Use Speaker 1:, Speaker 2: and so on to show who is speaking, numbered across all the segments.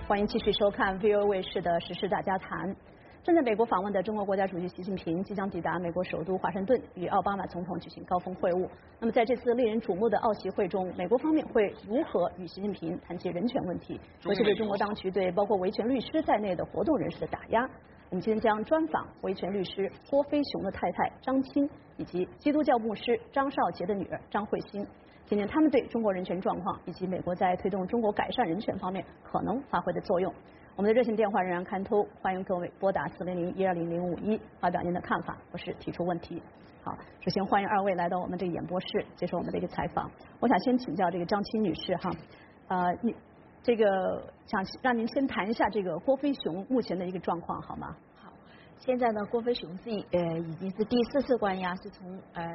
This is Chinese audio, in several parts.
Speaker 1: 欢迎继续收看 VOA 卫视的《时事大家谈》。正在美国访问的中国国家主席习近平即将抵达美国首都华盛顿，与奥巴马总统举行高峰会晤。那么在这次令人瞩目的奥习会中，美国方面会如何与习近平谈及人权问题，尤其对中国当局对包括维权律师在内的活动人士的打压？我们今天将专访维权律师郭飞雄的太太张青，以及基督教牧师张少杰的女儿张慧欣。今天他们对中国人权状况以及美国在推动中国改善人权方面可能发挥的作用。我们的热线电话仍然开通，欢迎各位拨打400-120-051发表您的看法或是提出问题。好，首先欢迎二位来到我们这个演播室接受我们的一个采访。我想先请教这个张青女士哈，你这个想让您先谈一下这个郭飞雄目前的一个状况好吗？
Speaker 2: 好，现在呢，郭飞雄是已经是第4次关押，是从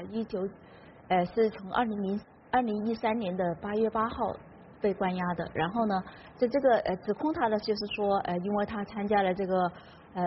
Speaker 2: 2013年的8月8号被关押的。然后呢，这个指控他的就是说因为他参加了这个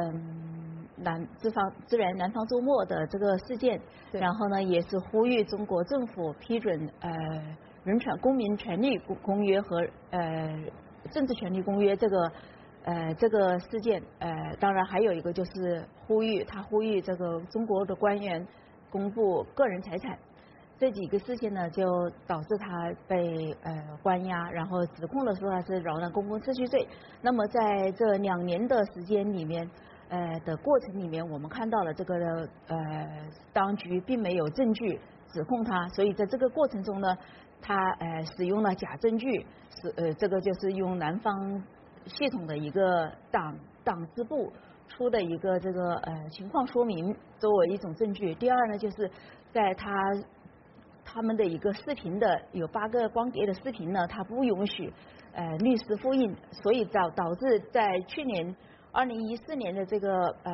Speaker 2: 支援南方周末的这个事件，然后呢也是呼吁中国政府批准人权公民权利公约和政治权利公约这个事件。当然还有一个就是呼吁这个中国的官员公布个人财产。这几个事情呢，就导致他被关押，然后指控的说他是扰乱公共秩序罪。那么在这2年的时间里面，的过程里面，我们看到了这个当局并没有证据指控他，所以在这个过程中呢，他使用了假证据，这个就是用南方系统的一个党支部出的一个这个情况说明作为一种证据。第二呢，就是在他们的一个视频的有8个光碟的视频呢，他不允许律师复印，所以导致在去年2014年的这个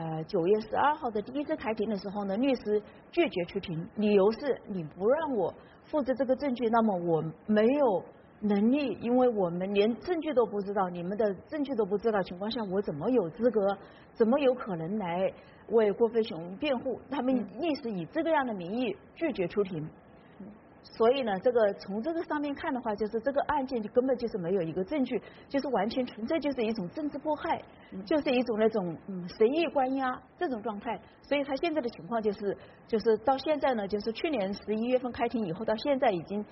Speaker 2: 9月12号的第1次开庭的时候呢，律师拒绝出庭，理由是你不让我复制这个证据，那么我没有能力，因为我们连证据都不知道，你们的证据都不知道情况下，我怎么有资格，怎么有可能来为郭飞雄辩护？他们律师以这个样的名义拒绝出庭。所以呢，从这个上面看的话，就是这个案件就根本就是没有一个证据，就是完全纯粹就是一种政治迫害，就是一种那种随意关押这种状态。所以他现在的情况就是到现在呢，就是去年11月份开庭以后，到现在已经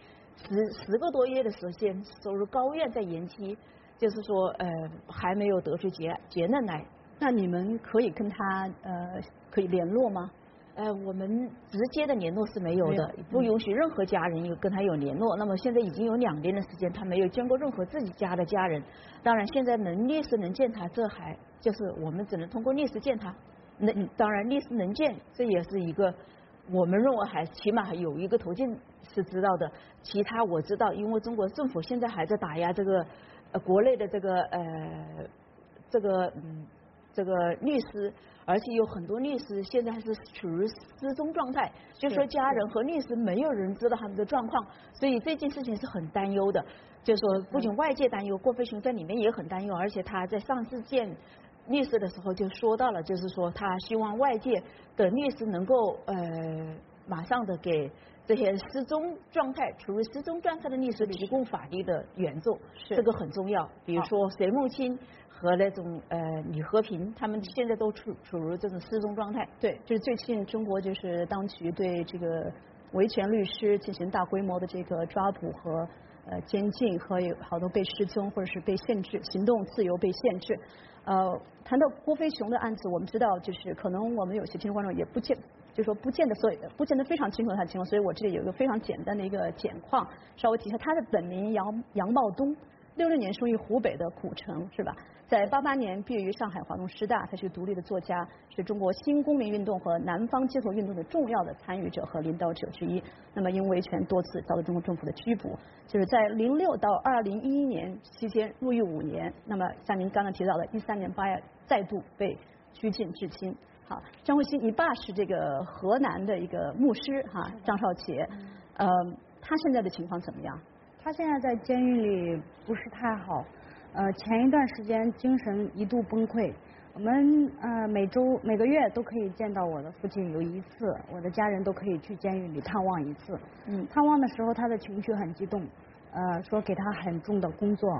Speaker 2: 10个多月的时间，走入高院在延期，就是说还没有得出结论来。
Speaker 1: 那你们可以跟他可以联络吗？
Speaker 2: 我们直接的联络是没有的，不允许任何家人跟他有联络。那么现在已经有2年的时间，他没有见过任何自己家的家人。当然，现在律师能见他，这还就是我们只能通过律师见他。当然律师能见，这也是一个我们认为还起码还有一个途径是知道的。其他我知道，因为中国政府现在还在打压这个国内的这个律师，而且有很多律师现在还是处于失踪状态，就是说家人和律师没有人知道他们的状况，所以这件事情是很担忧的。就是说不仅外界担忧，郭飞雄在里面也很担忧，而且他在上次见律师的时候就说到了，就是说他希望外界的律师能够马上的给这些失踪状态、处于失踪状态的律师提供法律的援助，这个很重要。比如说隋木青和那种李和平，他们现在都处于这种失踪状态。
Speaker 1: 对，就是最近中国就是当局对这个维权律师进行大规模的这个抓捕和监禁，和有好多被失踪或者是被限制行动自由被限制。谈到郭飞雄的案子，我们知道就是可能我们有些听众观众也不见得非常清楚他的情况，所以我这里有一个非常简单的一个简况，稍微提一下。他的本名杨茂东，66年生于湖北的古城，是吧？在88年毕业于上海华东师大，他是独立的作家，是中国新公民运动和南方街头运动的重要的参与者和领导者之一。那么因维权多次遭到中国政府的拘捕，就是在06到2011年期间入狱5年。那么像您刚刚提到的13年8月再度被拘禁至今。好，张慧欣，你爸是这个河南的一个牧师哈，张少杰，他现在的情况怎么样？
Speaker 3: 他现在在监狱里不是太好，前一段时间精神一度崩溃。我们每个月都可以见到我的父亲有1次，我的家人都可以去监狱里探望1次。探望的时候他的情绪很激动，说给他很重的工作，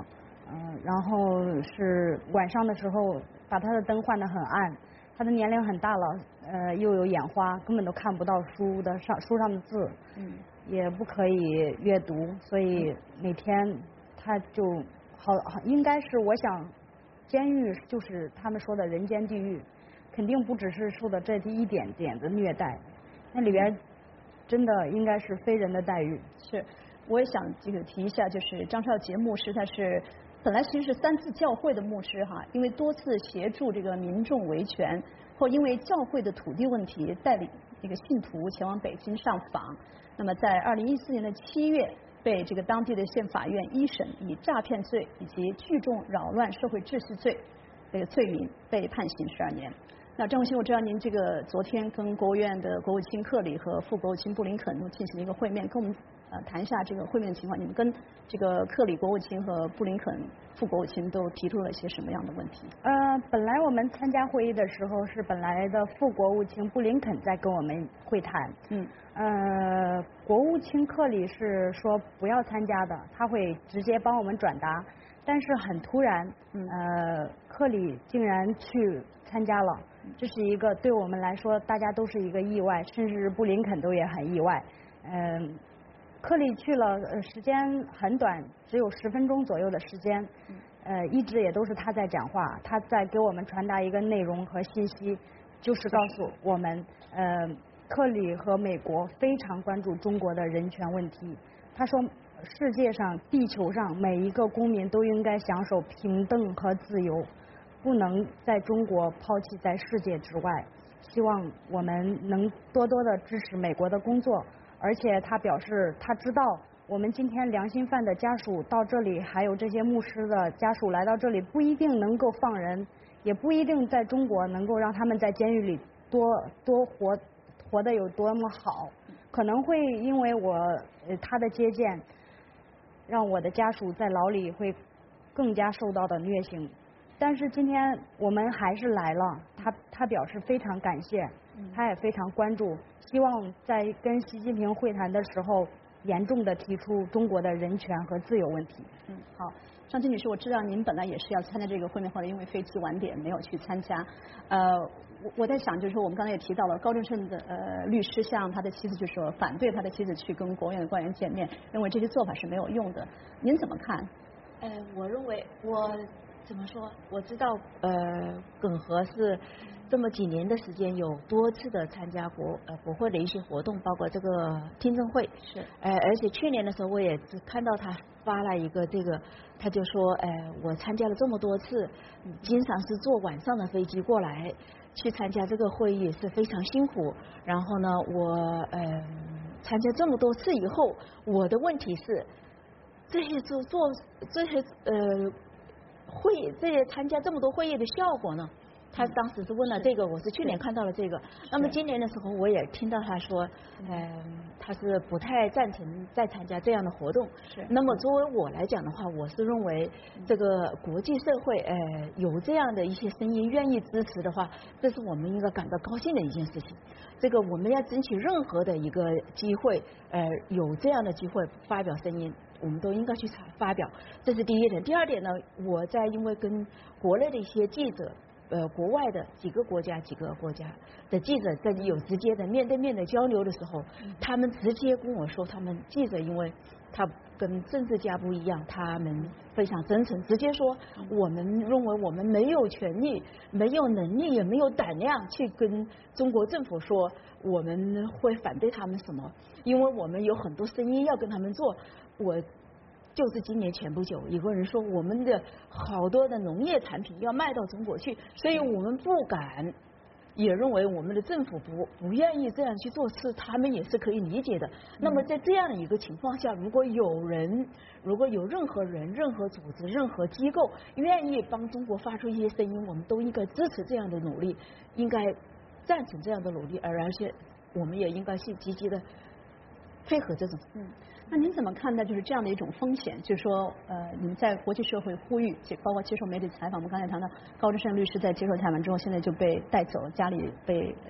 Speaker 3: 然后是晚上的时候把他的灯换得很暗，他的年龄很大了，又有眼花，根本都看不到书上的字，也不可以阅读，所以每天他就应该是我想，监狱就是他们说的人间地狱，肯定不只是受的这一点点的虐待，那里边真的应该是非人的待遇。
Speaker 1: 是，我也想这个提一下，就是张少杰牧师，他是本来其实是3次教会的牧师哈，因为多次协助这个民众维权，或因为教会的土地问题，带领这个信徒前往北京上访。那么在2014年的7月，被这个当地的县法院一审以诈骗罪以及聚众扰乱社会秩序罪这个罪名被判刑12年。那张武，我知道您这个昨天跟国务院的国务卿克里和副国务卿布林肯都进行了一个会面，跟我们谈一下这个会面的情况。你们跟这个克里国务卿和布林肯副国务卿都提出了一些什么样的问题？
Speaker 3: 本来我们参加会议的时候是本来的副国务卿布林肯在跟我们会谈，国务卿克里是说不要参加的，他会直接帮我们转达，但是很突然，克里竟然去参加了，这是一个对我们来说大家都是一个意外，甚至布林肯都也很意外。克里去了，时间很短，只有10分钟左右的时间，一直也都是他在讲话，他在给我们传达一个内容和信息，就是告诉我们，克里和美国非常关注中国的人权问题。他说，世界上、地球上每一个公民都应该享受平等和自由，不能在中国抛弃在世界之外。希望我们能多多的支持美国的工作，而且他表示他知道我们今天良心犯的家属到这里，还有这些牧师的家属来到这里，不一定能够放人，也不一定在中国能够让他们在监狱里多活得有多么好，可能会因为他的接见，让我的家属在牢里会更加受到的虐刑。但是今天我们还是来了，他表示非常感谢，他也非常关注，希望在跟习近平会谈的时候，严重的提出中国的人权和自由问题。
Speaker 1: 好，张青女士，我知道您本来也是要参加这个会面，后来因为飞机晚点没有去参加。我在想，就是说我们刚才也提到了高正胜的律师向他的妻子就说反对他的妻子去跟国务院的官员见面，认为这些做法是没有用的。您怎么看？
Speaker 2: 我认为怎么说？我知道，耿和是这么几年的时间，有多次的参加国会的一些活动，包括这个听证会。
Speaker 1: 是。
Speaker 2: 而且去年的时候，我也只看到他发了一个这个，他就说，我参加了这么多次，经常是坐晚上的飞机过来去参加这个会议，是非常辛苦。然后呢，我参加这么多次以后，我的问题是，这些这些参加这么多会议的效果呢？他当时是问了这个，我是去年看到了这个。那么今年的时候，我也听到他说，他是不太赞成再参加这样的活动。
Speaker 1: 是。
Speaker 2: 那么作为我来讲的话，我是认为这个国际社会有这样的一些声音愿意支持的话，这是我们应该感到高兴的一件事情。这个我们要争取任何的一个机会，有这样的机会发表声音，我们都应该去发表，这是第一点。第二点呢，我在因为跟国内的一些记者，国外的几个国家的记者在有直接的面对面的交流的时候，他们直接跟我说，他们记者因为他跟政治家不一样，他们非常真诚，直接说我们认为我们没有权利、没有能力，也没有胆量去跟中国政府说我们会反对他们什么，因为我们有很多声音要跟他们做。我就是今年前不久，有个人说我们的好多的农业产品要卖到中国去，所以我们不敢，也认为我们的政府不愿意这样去做事，他们也是可以理解的。那么在这样的一个情况下，如果有任何人、任何组织、任何机构愿意帮中国发出一些声音，我们都应该支持这样的努力，应该赞成这样的努力，而且我们也应该去积极的配合这种。
Speaker 1: 那您怎么看待就是这样的一种风险？就是说，你们在国际社会呼吁，包括接受媒体采访，我们刚才谈到高正胜律师在接受采访之后，现在就被带走，家里被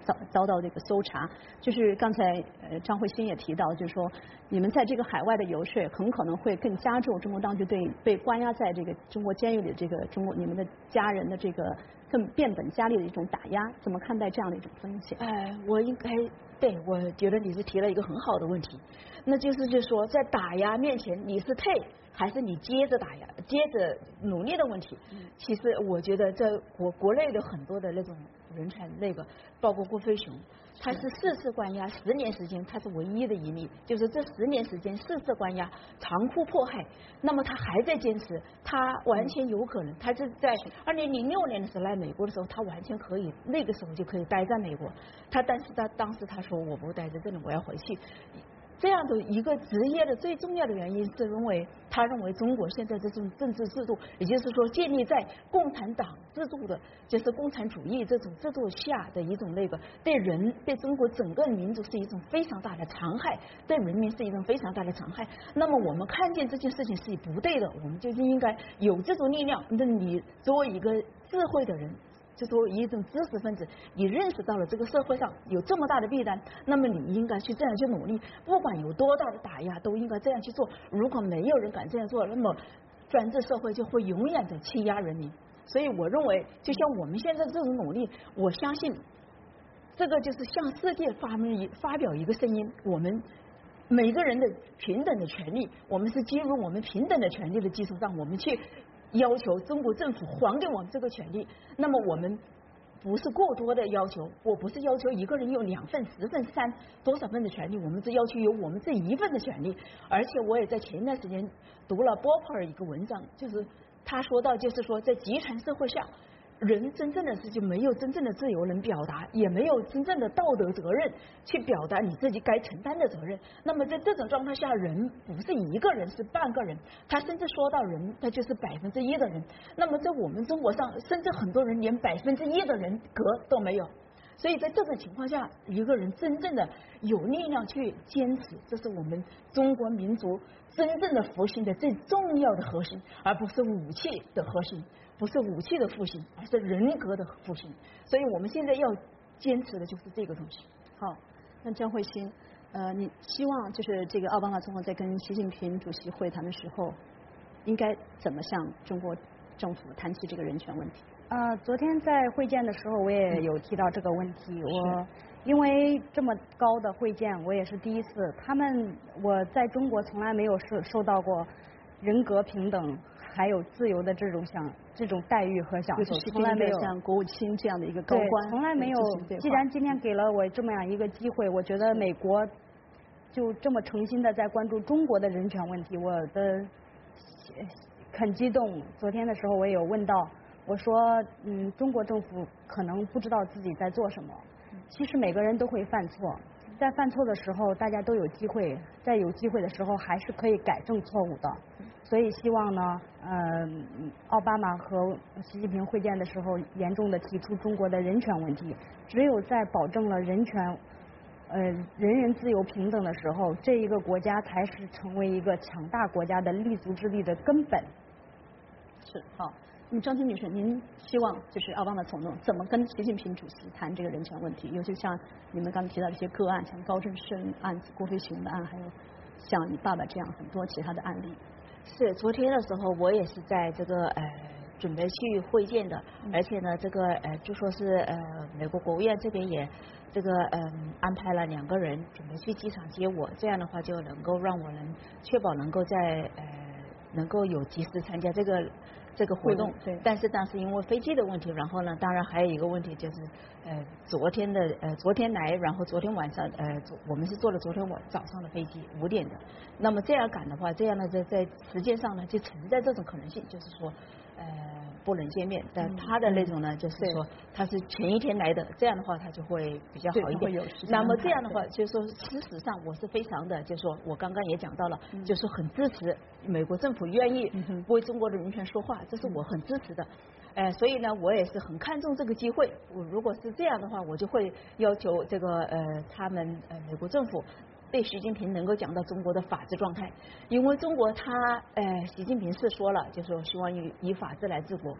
Speaker 1: 遭到这个搜查。就是刚才张慧欣也提到，就是说你们在这个海外的游说，很可能会更加重中国当局对被关押在这个中国监狱里的这个你们的家人的这个更变本加厉的一种打压。怎么看待这样的一种风险？
Speaker 2: 我觉得你是提了一个很好的问题，那就是说在打压面前，你是退还是你接着打压、接着努力的问题。其实我觉得在国内的很多的那种人权包括郭飞雄，他是4次关押10年时间，他是唯一的一例，就是这10年时间4次关押，残酷迫害，那么他还在坚持，他完全有可能，他是在2006年的时候来美国的时候，他完全可以那个时候就可以待在美国，但是他当时他说我不待在这里，我要回去。这样的一个职业的最重要的原因是他认为中国现在这种政治制度，也就是说建立在共产党制度的，就是共产主义这种制度下的一种对中国整个民族是一种非常大的残害，对人民是一种非常大的残害。那么我们看见这件事情是不对的，我们就应该有这种力量。那你作为一个智慧的人，就作为一种知识分子，你认识到了这个社会上有这么大的弊端，那么你应该去这样去努力，不管有多大的打压，都应该这样去做。如果没有人敢这样做，那么专制社会就会永远的欺压人民。所以我认为，就像我们现在这种努力，我相信这个就是向世界发表一个声音，我们每个人的平等的权利，我们是基于我们平等的权利的基础上，我们去要求中国政府还给我们这个权利。那么我们不是过多的要求，我不是要求一个人有2份、10份、3多少份的权利，我们是要求有我们这1份的权利。而且我也在前一段时间读了波普尔一个文章，就是他说到，就是说在集权社会下，人真正的是就没有真正的自由能表达，也没有真正的道德责任去表达你自己该承担的责任。那么在这种状态下，人不是一个人，是半个人，他甚至说到人，他就是1%的人。那么在我们中国上，甚至很多人连1%的人格都没有。所以在这种情况下，一个人真正的有力量去坚持，这是我们中国民族真正的复兴的最重要的核心，而不是武器的核心，不是武器的复兴，而是人格的复兴。所以我们现在要坚持的就是这个东西。
Speaker 1: 好，那张慧欣，你希望就是这个奥巴马总统在跟习近平主席会谈的时候，应该怎么向中国政府谈起这个人权问题？
Speaker 3: 昨天在会见的时候，我也有提到这个问题。因为这么高的会见，我也是第一次。我在中国从来没有受到过人格平等还有自由的这种待遇和享受，从来没有
Speaker 1: 像国务卿这样的一个高官，
Speaker 3: 从来没有。既然今天给了我这么样一个机会，我觉得美国就这么诚心的在关注中国的人权问题，我很激动。昨天的时候我也有问到，我说中国政府可能不知道自己在做什么。其实每个人都会犯错，在犯错的时候大家都有机会，在有机会的时候还是可以改正错误的。所以希望呢奥巴马和习近平会见的时候严重的提出中国的人权问题。只有在保证了人权人人自由平等的时候，这一个国家才是成为一个强大国家的立足之地的根本。
Speaker 1: 是。好，那么张晶女士，您希望就是奥巴马总统怎么跟习近平主席谈这个人权问题？尤其像你们刚才提到的一些个案，像高振胜案、郭飞雄的案，还有像你爸爸这样很多其他的案例。
Speaker 2: 是，昨天的时候我也是在这个准备去会见的，而且呢这个就说是美国国务院这边也这个安排了2个人准备去机场接我，这样的话就能够让我能确保能够在能够有及时参加这个活动。
Speaker 1: 对。
Speaker 2: 但是当时因为飞机的问题，然后呢当然还有一个问题就是昨天来，然后昨天晚上我们是坐了昨天早上的飞机5点的。那么这样赶的话，这样呢在时间上呢就存在这种可能性，就是说不能见面。但他的那种呢就是说他是前一天来的，这样的话他就会比较好一点。那么这样的话就是说事实上我是非常的，就是说我刚刚也讲到了，就是很支持美国政府愿意为中国的人权说话，这是我很支持的。所以呢我也是很看重这个机会。我如果是这样的话，我就会要求这个他们美国政府对习近平能够讲到中国的法治状态。因为中国习近平是说了，就是说希望以法治来治国。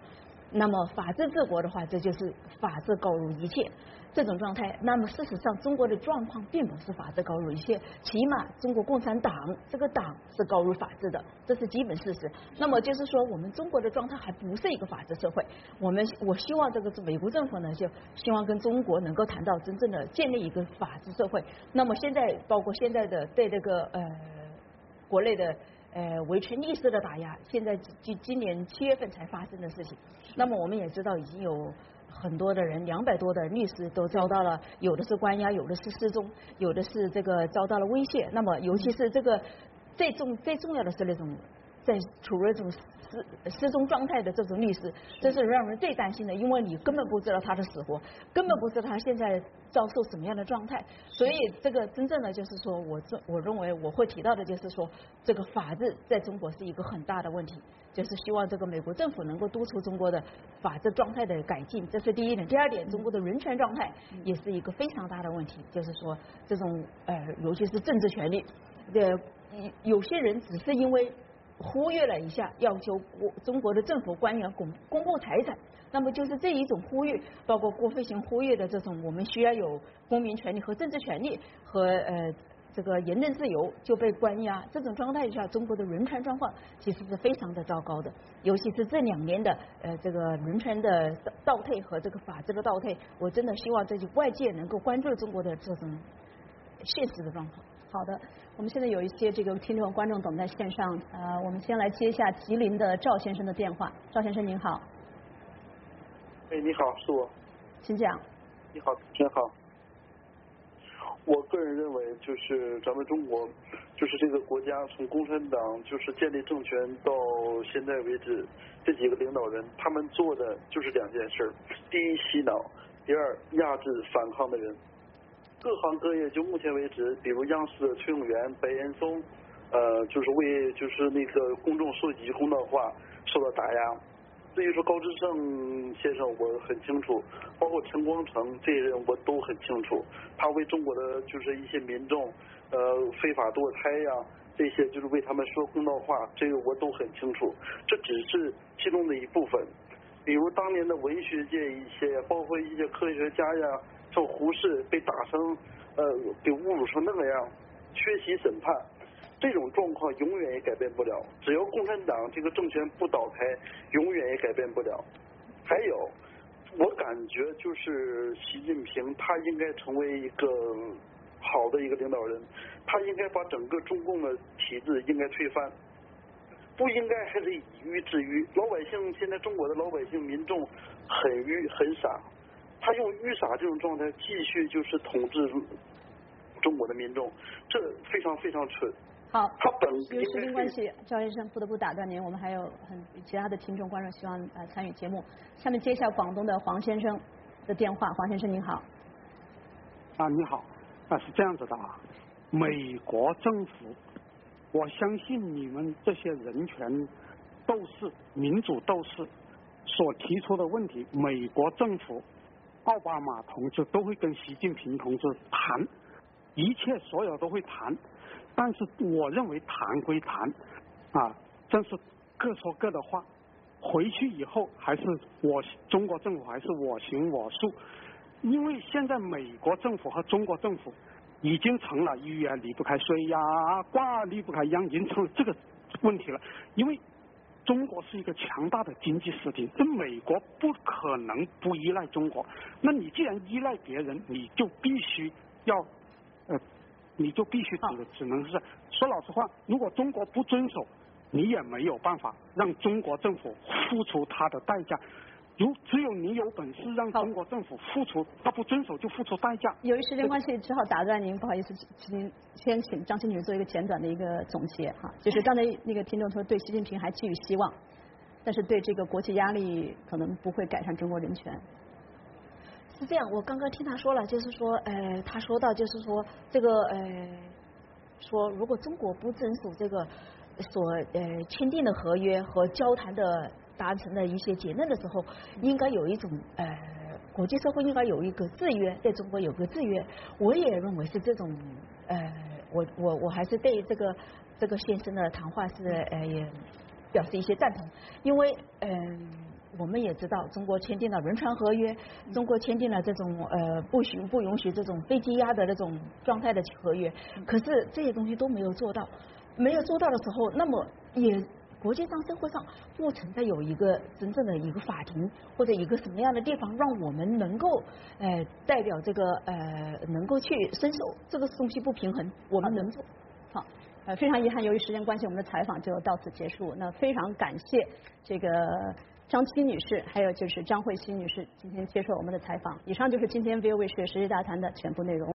Speaker 2: 那么法治治国的话，这就是法治高于一切这种状态。那么事实上，中国的状况并不是法治高于一切，起码中国共产党这个党是高于法治的，这是基本事实。那么就是说，我们中国的状态还不是一个法治社会。我希望这个美国政府呢，就希望跟中国能够谈到真正的建立一个法治社会。那么现在包括现在的对这个国内的维权律师的打压，现在今年7月份才发生的事情。那么我们也知道，已经有很多的人，200多的律师都遭到了，有的是关押，有的是失踪，有的是这个遭到了威胁。那么尤其是这个最重要的是那种在处于这种失踪状态的这种律师，这是让人最担心的，因为你根本不知道他的死活，根本不知道他现在遭受什么样的状态。所以这个真正的就是说，我认为我会提到的就是说，这个法治在中国是一个很大的问题，就是希望这个美国政府能够督促中国的法治状态的改进，这是第一点。第二点，中国的人权状态也是一个非常大的问题，就是说这种尤其是政治权利有些人只是因为忽略了一下，要求中国的政府官员公布财产，那么就是这一种呼吁，包括郭飞行呼吁的这种，我们需要有公民权利和政治权利和这个言论自由就被关押，这种状态下，中国的人权状况其实是非常的糟糕的，尤其是这2年的这个人权的倒退和这个法治的倒退，我真的希望这外界能够关注中国的这种现实的状况。
Speaker 1: 好的，我们现在有一些这个听众观众等在线上，我们先来接一下吉林的赵先生的电话。赵先生您好。
Speaker 4: 哎，你好，是我。
Speaker 1: 请讲。
Speaker 4: 你好，挺好。我个人认为，就是咱们中国，就是这个国家从共产党就是建立政权到现在为止，这几个领导人他们做的就是2件事：第一，洗脑；第二，压制反抗的人。各行各业就目前为止，比如央视的崔永元、白岩松，就是为就是那个公众收集公道话受到打压。至于说高志胜先生，我很清楚，包括陈光诚这些人我都很清楚，他为中国的就是一些民众非法堕胎呀，这些就是为他们说公道话，这个我都很清楚。这只是其中的一部分，比如当年的文学界一些，包括一些科学家呀，像胡适被打成给侮辱成那个样，缺席审判。这种状况永远也改变不了，只要共产党这个政权不倒台，永远也改变不了。还有，我感觉就是习近平他应该成为一个好的一个领导人，他应该把整个中共的体制应该推翻，不应该还是以愚治愚。老百姓现在中国的老百姓民众很愚很傻，他用愚傻这种状态继续就是统治中国的民众，这非常非常蠢。
Speaker 1: 好，由于时间关系，赵先生不得不打断您。我们还有其他的听众观众希望参与节目。下面接一下广东的黄先生的电话。黄先生您好。
Speaker 5: 你好，是这样子的啊，美国政府，我相信你们这些人权斗士、民主斗士所提出的问题，美国政府、奥巴马同志都会跟习近平同志谈，一切所有都会谈。但是我认为谈归谈，真是各说各的话。回去以后还是中国政府还是我行我素，因为现在美国政府和中国政府已经成了鱼啊离不开水呀，瓜离不开秧，已经成了这个问题了。因为中国是一个强大的经济实体，这美国不可能不依赖中国。那你既然依赖别人，你就必须要只能是说老实话，如果中国不遵守，你也没有办法让中国政府付出它的代价。只有你有本事让中国政府付出，他不遵守就付出代价。
Speaker 1: 由于时间关系，只好打断您，不好意思，先请张新女士做一个简短的一个总结哈。就是刚才那个听众说对习近平还寄予希望，但是对这个国际压力可能不会改善中国人权。
Speaker 2: 是这样，我刚刚听他说了，就是说，他说到就是说这个说如果中国不遵守这个所签订的合约和交谈的达成的一些结论的时候，应该有一种国际社会应该有一个制约，在中国有个制约。我也认为是这种我还是对这个先生的谈话是也表示一些赞同，因为我们也知道，中国签订了轮船合约，中国签订了这种不允许这种飞机压的那种状态的合约，可是这些东西都没有做到，没有做到的时候，那么也国际上社会上不存在有一个真正的一个法庭或者一个什么样的地方，让我们能够代表这个能够去伸手，这个东西不平衡，我们能做好。
Speaker 1: 非常遗憾，由于时间关系，我们的采访就到此结束。那非常感谢这个张七女士，还有就是张慧熙女士今天接受我们的采访。以上就是今天 VOA 时事大谈的全部内容。